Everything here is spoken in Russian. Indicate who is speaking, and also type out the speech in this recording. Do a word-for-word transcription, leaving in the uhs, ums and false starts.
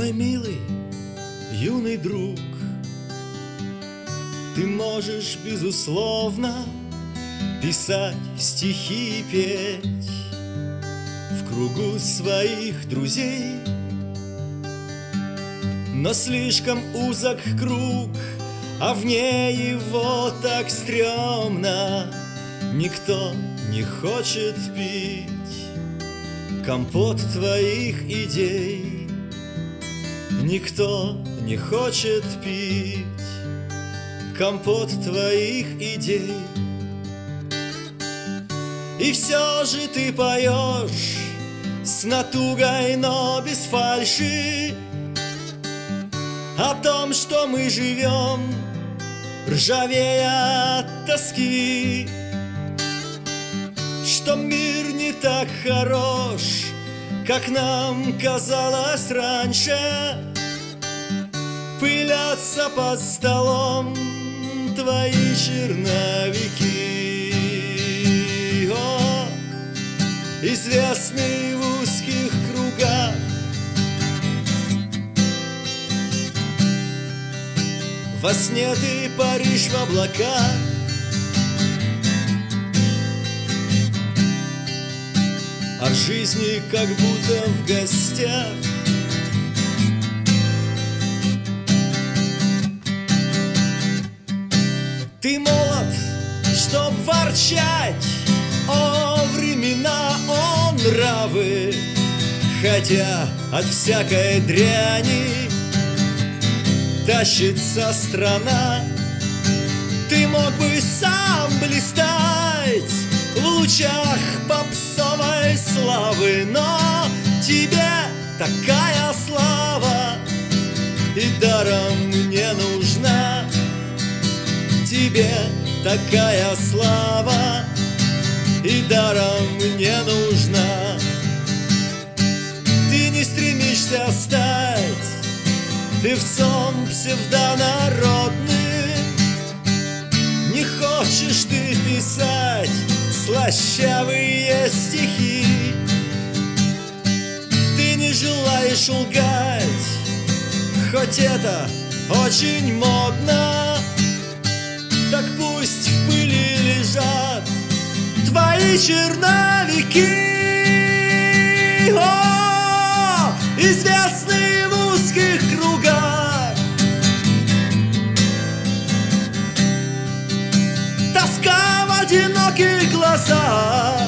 Speaker 1: Мой милый юный друг, ты можешь, безусловно, писать стихи и петь в кругу своих друзей, но слишком узок круг, а вне его так стрёмно. Никто не хочет пить компот твоих идей. Никто не хочет пить компот твоих идей. И все же ты поешь с натугой, но без фальши, о том, что мы живем, ржавея от тоски, что мир не так хорош, как нам казалось раньше. Пылятся под столом твои черновики, о, известные в узких кругах. Во сне ты паришь в облаках, а в жизни как будто в гостях. Ты молод, чтоб ворчать о времена, о нравы, хотя от всякой дряни тащится страна. Ты мог бы сам блистать в лучах попсовой славы, но тебе такая слава и даром не нужна. Тебе такая слава и даром не нужна. Ты не стремишься стать певцом псевдонародным, не хочешь ты писать слащавые стихи. Ты не желаешь лгать, хоть это очень модно. Так пусть в пыли лежат твои черновики, о, известные в узких кругах. Тоска в одиноких глазах.